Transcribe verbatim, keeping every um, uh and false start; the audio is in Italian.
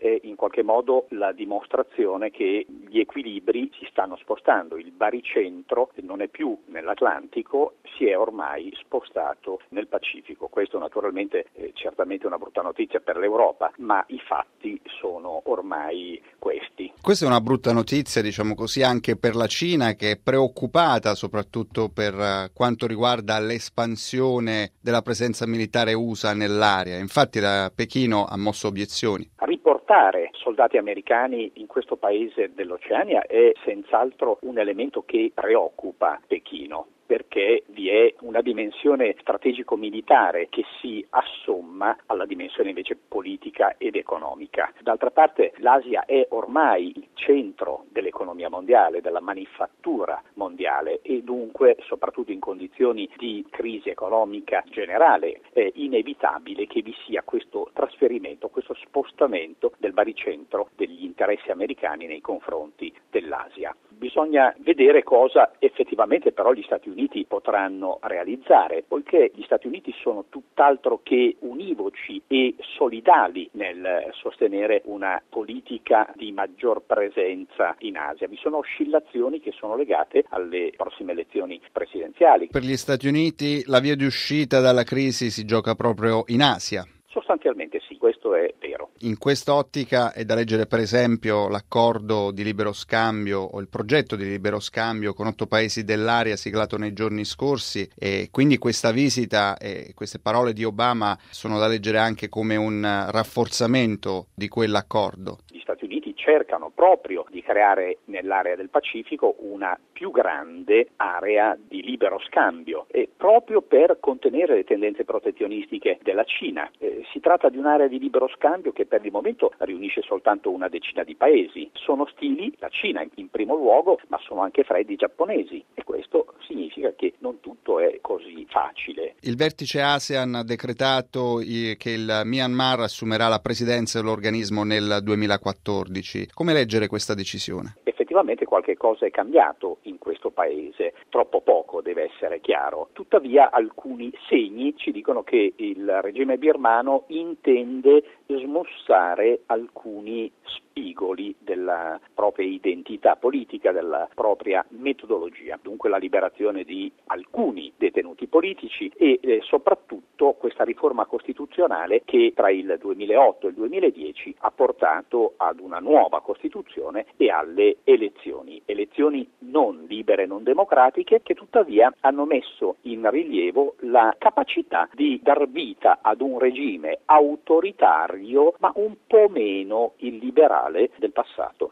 è in qualche modo la dimostrazione che gli equilibri si stanno spostando. Il baricentro non è più nell'Atlantico, si è ormai spostato nel Pacifico. Questo naturalmente è certamente una brutta notizia per l'Europa, ma i fatti sono ormai questi. Questa è una brutta notizia, diciamo così, anche per la Cina, che è preoccupata soprattutto per quanto riguarda l'espansione della presenza militare U S A nell'area. Infatti la Pechino ha mosso obiezioni. Riportare soldati americani in questo paese dell'Oceania è senz'altro un elemento che preoccupa Pechino, perché vi è una dimensione strategico-militare che si assomma alla dimensione invece politica ed economica. D'altra parte l'Asia è ormai il centro dell'economia mondiale, della manifattura mondiale e dunque, soprattutto in condizioni di crisi economica generale, è inevitabile che vi sia questo trasferimento, questo spostamento del baricentro degli interessi americani nei confronti dell'Asia. Bisogna vedere cosa effettivamente però gli Stati Uniti potranno realizzare, poiché gli Stati Uniti sono tutt'altro che univoci e solidali nel sostenere una politica di maggior presenza in Asia. Vi sono oscillazioni che sono legate alle prossime elezioni presidenziali. Per gli Stati Uniti la via di uscita dalla crisi si gioca proprio in Asia. Sostanzialmente sì, questo è vero. In quest'ottica è da leggere per esempio l'accordo di libero scambio o il progetto di libero scambio con otto paesi dell'area siglato nei giorni scorsi, e quindi questa visita e queste parole di Obama sono da leggere anche come un rafforzamento di quell'accordo. Gli Stati Uniti cercano proprio di creare nell'area del Pacifico una più grande area di libero scambio e proprio per contenere le tendenze protezionistiche della Cina. Eh, si tratta di un'area di libero scambio che per il momento riunisce soltanto una decina di paesi. Sono ostili la Cina in primo luogo, ma sono anche freddi i giapponesi e questo significa che non tutto è così facile. Il vertice ASEAN ha decretato che il Myanmar assumerà la presidenza dell'organismo nel duemilaquattordici. Come leggere questa decisione? Effettivamente qualche cosa è cambiato in questo paese, troppo poco deve essere chiaro. Tuttavia alcuni segni ci dicono che il regime birmano intende smussare alcuni spigoli della propria identità politica, della propria metodologia. Dunque la liberazione di alcuni detenuti politici e eh, soprattutto questa riforma costituzionale che tra il duemilaotto e il duemiladieci ha portato ad una nuova Costituzione e alle elezioni. Elezioni non libere, non democratiche, che tuttavia hanno messo in rilievo la capacità di dar vita ad un regime autoritario ma un po' meno illiberale del passato.